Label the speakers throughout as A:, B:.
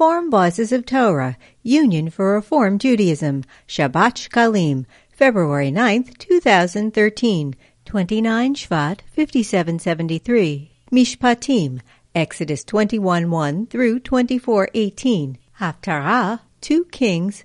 A: Reform Voices of Torah, Union for Reform Judaism, Shabbat Shkalim, February 9th, 2013, 29 Shvat, 5773. Mishpatim, Exodus 21:1 through 24:18. Haftarah, 2 Kings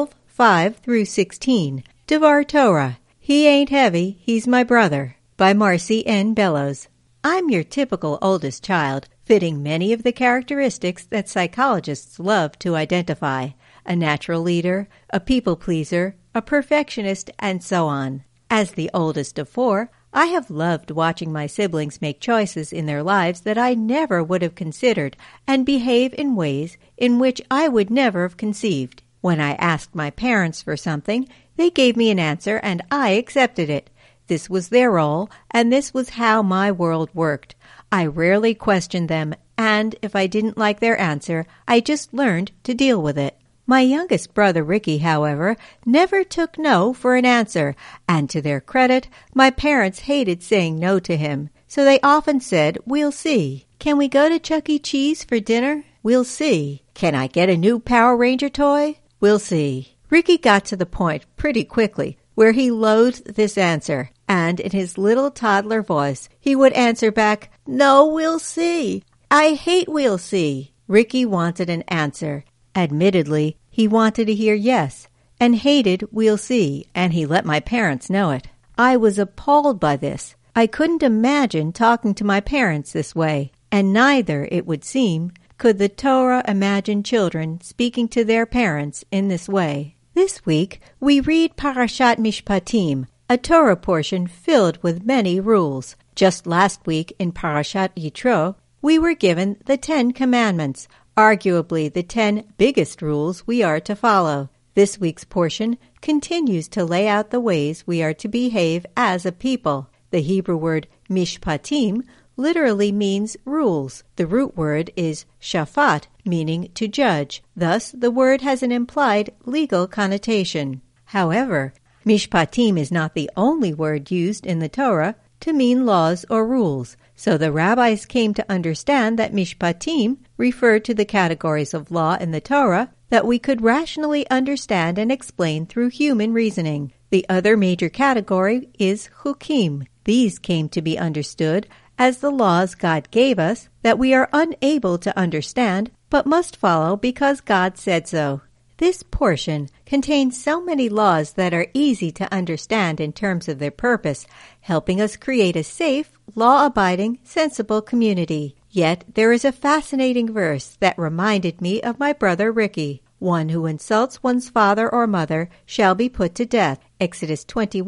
A: 12:5 through 16. Devar Torah, He Ain't Heavy, He's My Brother, by Marcy N. Bellows. I'm your typical oldest child, fitting many of the characteristics that psychologists love to identify: a natural leader, a people-pleaser, a perfectionist, and so on. As the oldest of 4, I have loved watching my siblings make choices in their lives that I never would have considered and behave in ways in which I would never have conceived. When I asked my parents for something, they gave me an answer and I accepted it. This was their role, and this was how my world worked. I rarely questioned them, and if I didn't like their answer, I just learned to deal with it. My youngest brother, Ricky, however, never took no for an answer, and to their credit, my parents hated saying no to him. So they often said, "We'll see. Can we go to Chuck E. Cheese for dinner? We'll see. Can I get a new Power Ranger toy? We'll see." Ricky got to the point pretty quickly where he loathed this answer, and in his little toddler voice, he would answer back, "No, we'll see. I hate we'll see." Ricky wanted an answer. Admittedly, he wanted to hear yes, and hated we'll see, and he let my parents know it. I was appalled by this. I couldn't imagine talking to my parents this way, and neither, it would seem, could the Torah imagine children speaking to their parents in this way. This week, we read Parashat Mishpatim, a Torah portion filled with many rules. Just last week in Parashat Yitro, we were given the 10 Commandments, arguably the 10 biggest rules we are to follow. This week's portion continues to lay out the ways we are to behave as a people. The Hebrew word mishpatim literally means rules. The root word is shafat, meaning to judge. Thus, the word has an implied legal connotation. However, mishpatim is not the only word used in the Torah to mean laws or rules. So the rabbis came to understand that mishpatim referred to the categories of law in the Torah that we could rationally understand and explain through human reasoning. The other major category is chukim. These came to be understood as the laws God gave us that we are unable to understand but must follow because God said so. This portion contains so many laws that are easy to understand in terms of their purpose, helping us create a safe, law-abiding, sensible community. Yet there is a fascinating verse that reminded me of my brother Ricky. One who insults one's father or mother shall be put to death. Exodus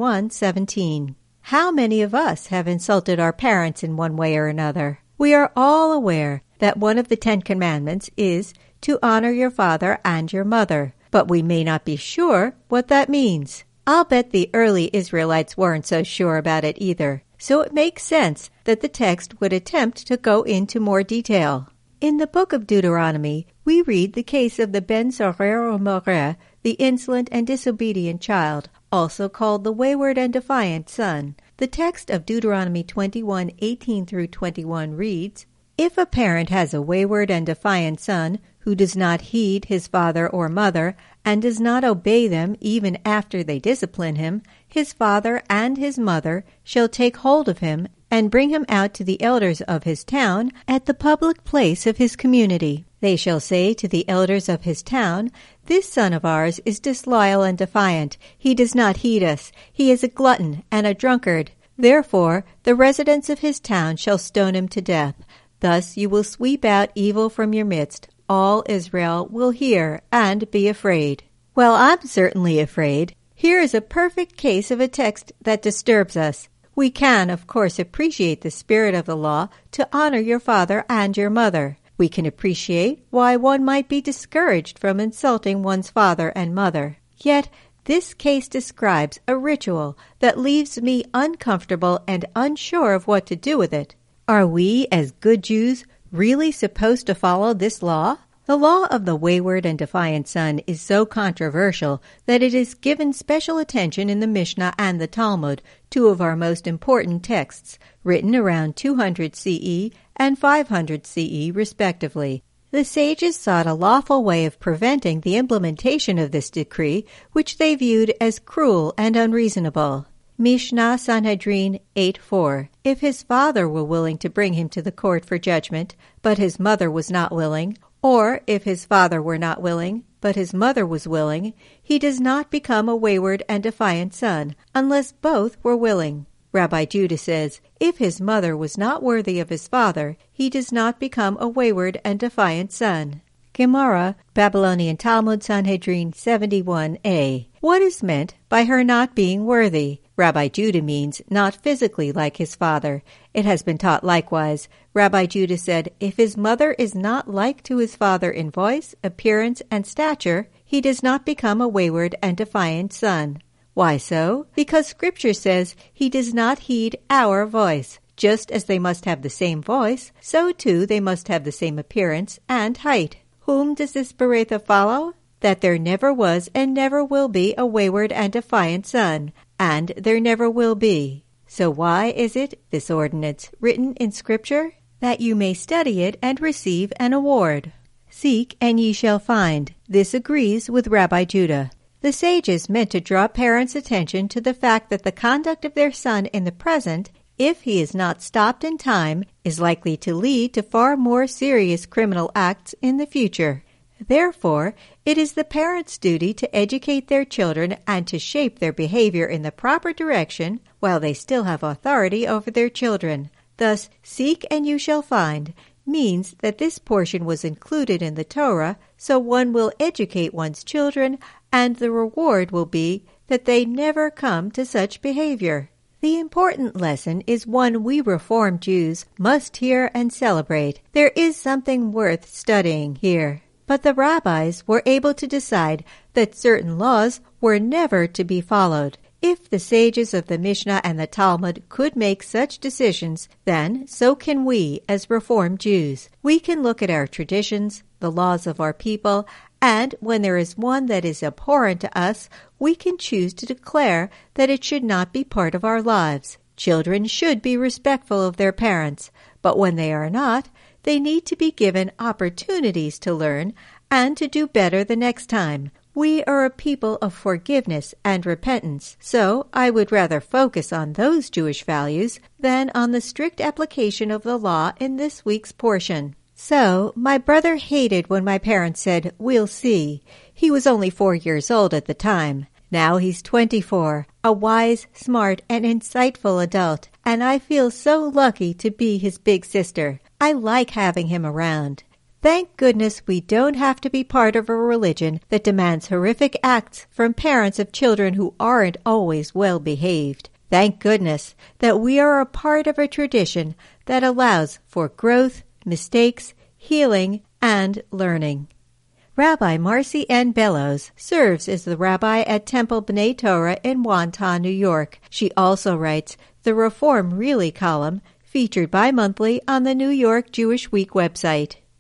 A: 21:17. How many of us have insulted our parents in one way or another? We are all aware that one of the 10 Commandments is to honor your father and your mother, but we may not be sure what that means. I'll bet the early Israelites weren't so sure about it either, so it makes sense that the text would attempt to go into more detail. In the book of Deuteronomy, we read the case of the Ben Sorer Umoreh, the insolent and disobedient child, also called the wayward and defiant son. The text of Deuteronomy 21:18 through 21 reads, "If a parent has a wayward and defiant son who does not heed his father or mother and does not obey them even after they discipline him, his father and his mother shall take hold of him and bring him out to the elders of his town at the public place of his community. They shall say to the elders of his town, 'This son of ours is disloyal and defiant. He does not heed us. He is a glutton and a drunkard. Therefore, the residents of his town shall stone him to death. Thus you will sweep out evil from your midst. All Israel will hear and be afraid.'" Well, I'm certainly afraid. Here is a perfect case of a text that disturbs us. We can, of course, appreciate the spirit of the law to honor your father and your mother. We can appreciate why one might be discouraged from insulting one's father and mother. Yet, this case describes a ritual that leaves me uncomfortable and unsure of what to do with it. Are we, as good Jews, really supposed to follow this law? The law of the wayward and defiant son is so controversial that it is given special attention in the Mishnah and the Talmud, 2 of our most important texts, written around 200 CE and 500 CE respectively. The sages sought a lawful way of preventing the implementation of this decree, which they viewed as cruel and unreasonable. Mishnah Sanhedrin 8:4. If his father were willing to bring him to the court for judgment, but his mother was not willing, or if his father were not willing, but his mother was willing, he does not become a wayward and defiant son, unless both were willing. Rabbi Judah says, if his mother was not worthy of his father, he does not become a wayward and defiant son. Gemara, Babylonian Talmud Sanhedrin 71a. What is meant by her not being worthy? Rabbi Judah means not physically like his father. It has been taught likewise. Rabbi Judah said, if his mother is not like to his father in voice, appearance, and stature, he does not become a wayward and defiant son. Why so? Because Scripture says he does not heed our voice. Just as they must have the same voice, so too they must have the same appearance and height. Whom does this Beretha follow? That there never was and never will be a wayward and defiant son, and there never will be. So why is it, this ordinance, written in Scripture? That you may study it and receive an award. Seek and ye shall find. This agrees with Rabbi Judah. The sages meant to draw parents' attention to the fact that the conduct of their son in the present, if he is not stopped in time, is likely to lead to far more serious criminal acts in the future. Therefore, it is the parents' duty to educate their children and to shape their behavior in the proper direction while they still have authority over their children. Thus, seek and you shall find means that this portion was included in the Torah so one will educate one's children, and the reward will be that they never come to such behavior. The important lesson is one we Reform Jews must hear and celebrate. There is something worth studying here. But the rabbis were able to decide that certain laws were never to be followed. If the sages of the Mishnah and the Talmud could make such decisions, then so can we as Reformed Jews. We can look at our traditions, the laws of our people, and when there is one that is abhorrent to us, we can choose to declare that it should not be part of our lives. Children should be respectful of their parents, but when they are not, they need to be given opportunities to learn and to do better the next time. We are a people of forgiveness and repentance, so I would rather focus on those Jewish values than on the strict application of the law in this week's portion. So, my brother hated when my parents said, "We'll see." He was only 4 years old at the time. Now he's 24, a wise, smart, and insightful adult, and I feel so lucky to be his big sister. I like having him around. Thank goodness we don't have to be part of a religion that demands horrific acts from parents of children who aren't always well behaved. Thank goodness that we are a part of a tradition that allows for growth, mistakes, healing, and learning. Rabbi Marcy N. Bellows serves as the rabbi at Temple B'nai Torah in Wantagh, New York. She also writes the Reform Really column, featured bi-monthly on the New York Jewish Week website.